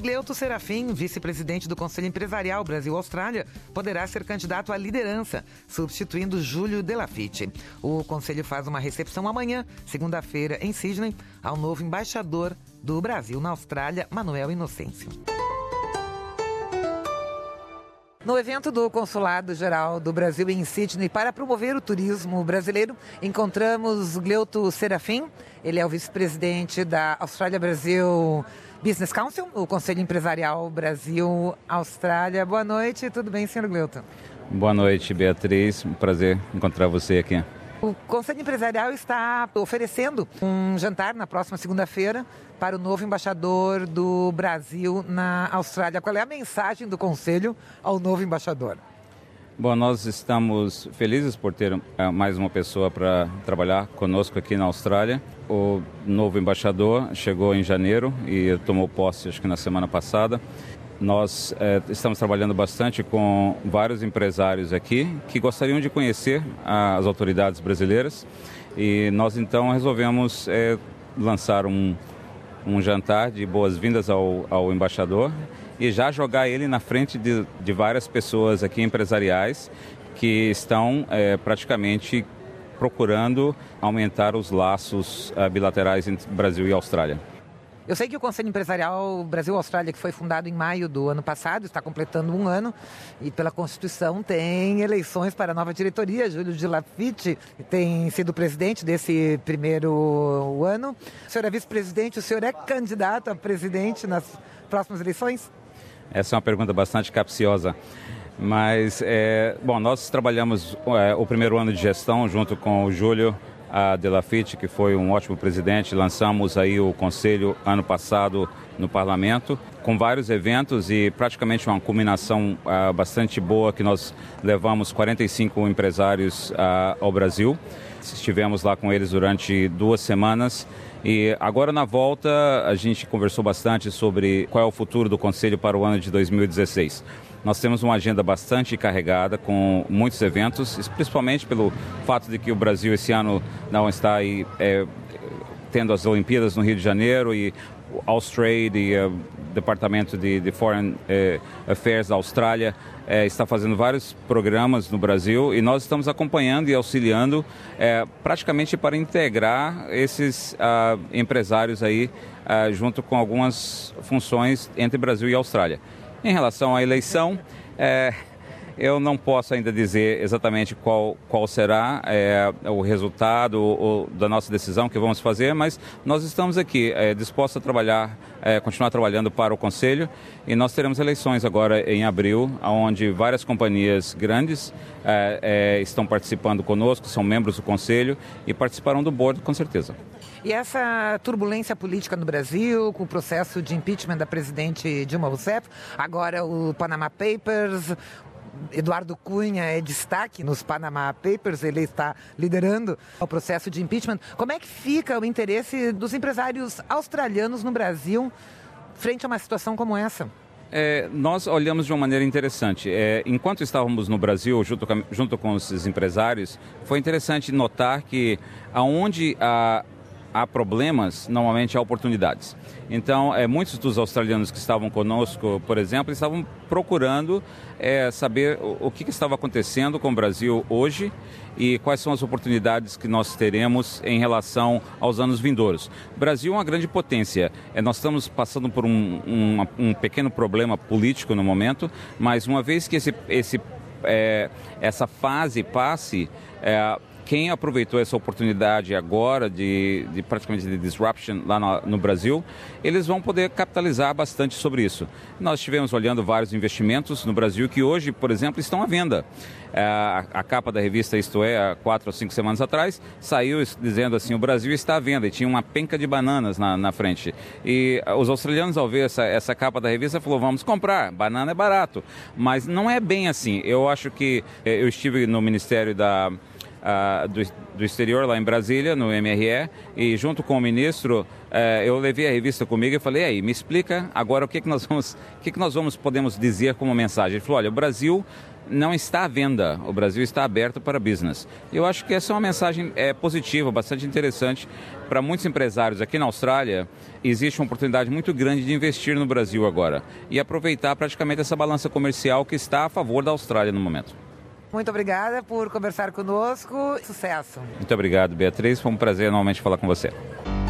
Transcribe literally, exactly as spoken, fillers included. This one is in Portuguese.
Gleuto Serafim, vice-presidente do Conselho Empresarial Brasil-Austrália, poderá ser candidato à liderança, substituindo Júlio de Laffitte. O Conselho faz uma recepção amanhã, segunda-feira, em Sydney, ao novo embaixador do Brasil na Austrália, Manuel Inocêncio. No evento do Consulado-Geral do Brasil em Sydney, para promover o turismo brasileiro, encontramos Gleuto Serafim. Ele é o vice-presidente da Austrália Brasil Business Council, o Conselho Empresarial Brasil-Austrália. Boa noite, tudo bem, senhor Gleuto? Boa noite, Beatriz. Um prazer encontrar você aqui. O Conselho Empresarial está oferecendo um jantar na próxima segunda-feira para o novo embaixador do Brasil na Austrália. Qual é a mensagem do Conselho ao novo embaixador? Bom, nós estamos felizes por ter uh, mais uma pessoa para trabalhar conosco aqui na Austrália. O novo embaixador chegou em janeiro e tomou posse, acho que na semana passada. Nós eh, estamos trabalhando bastante com vários empresários aqui que gostariam de conhecer ah, as autoridades brasileiras e nós então resolvemos eh, lançar um, um jantar de boas-vindas ao, ao embaixador e já jogar ele na frente de, de várias pessoas aqui empresariais que estão eh, praticamente procurando aumentar os laços ah, bilaterais entre Brasil e Austrália. Eu sei que o Conselho Empresarial Brasil-Austrália, que foi fundado em maio do ano passado, está completando um ano e pela Constituição tem eleições para a nova diretoria. Júlio de Laffitte tem sido presidente desse primeiro ano. O senhor é vice-presidente, o senhor é candidato a presidente nas próximas eleições? Essa é uma pergunta bastante capciosa. Mas, é, bom, nós trabalhamos é, o primeiro ano de gestão junto com o Júlio a de Laffitte, que foi um ótimo presidente. Lançamos aí o Conselho ano passado no Parlamento, com vários eventos e praticamente uma culminação uh, bastante boa, que nós levamos quarenta e cinco empresários uh, ao Brasil. Estivemos lá com eles durante duas semanas e agora na volta a gente conversou bastante sobre qual é o futuro do Conselho para o ano de dois mil e dezesseis. Nós temos uma agenda bastante carregada com muitos eventos, principalmente pelo fato de que o Brasil esse ano não está aí, é, tendo as Olimpíadas no Rio de Janeiro e o Austrade e o Departamento de, de Foreign eh, Affairs da Austrália eh, está fazendo vários programas no Brasil e nós estamos acompanhando e auxiliando eh, praticamente para integrar esses ah, empresários aí ah, junto com algumas funções entre Brasil e Austrália. Em relação à eleição, é, eu não posso ainda dizer exatamente qual, qual será é, o resultado o, da nossa decisão que vamos fazer, mas nós estamos aqui é, dispostos a trabalhar, é, continuar trabalhando para o Conselho e nós teremos eleições agora em abril, onde várias companhias grandes é, é, estão participando conosco, são membros do Conselho e participarão do board com certeza. E essa turbulência política no Brasil, com o processo de impeachment da presidente Dilma Rousseff, agora o Panama Papers, Eduardo Cunha é destaque nos Panama Papers, ele está liderando o processo de impeachment. Como é que fica o interesse dos empresários australianos no Brasil frente a uma situação como essa? É, nós olhamos de uma maneira interessante. É, enquanto estávamos no Brasil, junto com, junto com os empresários, foi interessante notar que aonde a há problemas, normalmente há oportunidades. Então, é, muitos dos australianos que estavam conosco, por exemplo, estavam procurando é, saber o, o que, que estava acontecendo com o Brasil hoje e quais são as oportunidades que nós teremos em relação aos anos vindouros. O Brasil é uma grande potência. É, nós estamos passando por um, um, um pequeno problema político no momento, mas uma vez que esse, esse, é, essa fase passe, é, quem aproveitou essa oportunidade agora de, de praticamente de disruption lá no, no Brasil, eles vão poder capitalizar bastante sobre isso. Nós estivemos olhando vários investimentos no Brasil que hoje, por exemplo, estão à venda. É, a, a capa da revista Isto É, há quatro ou cinco semanas atrás, saiu dizendo assim, o Brasil está à venda, e tinha uma penca de bananas na, na frente. E os australianos, ao ver essa, essa capa da revista, falaram, vamos comprar, banana é barato. Mas não é bem assim. Eu acho que eu estive no Ministério da... Uh, do, do exterior lá em Brasília, no M R E, e junto com o ministro é, eu levei a revista comigo e falei, aí, me explica agora o que, que nós vamos, o que, que nós vamos, podemos dizer como mensagem. Ele falou, olha, o Brasil não está à venda, o Brasil está aberto para business. Eu acho que essa é uma mensagem é, positiva, bastante interessante para muitos empresários. Aqui na Austrália existe uma oportunidade muito grande de investir no Brasil agora e aproveitar praticamente essa balança comercial que está a favor da Austrália no momento. Muito obrigada por conversar conosco. Sucesso. Muito obrigado, Beatriz. Foi um prazer novamente falar com você.